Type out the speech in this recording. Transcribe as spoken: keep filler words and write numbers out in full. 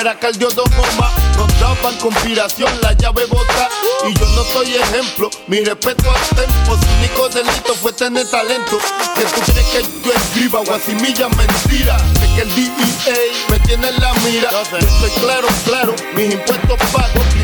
era cardio dos gomas. Nos daban conspiración, la llave bota. Y yo no soy ejemplo, mi respeto al tempo. Su único delito fue tener talento. Que tú crees que yo escriba o asimilla mentira. Es que el D E A me tiene en la mira. Yo estoy claro, claro, mis impuestos pagos.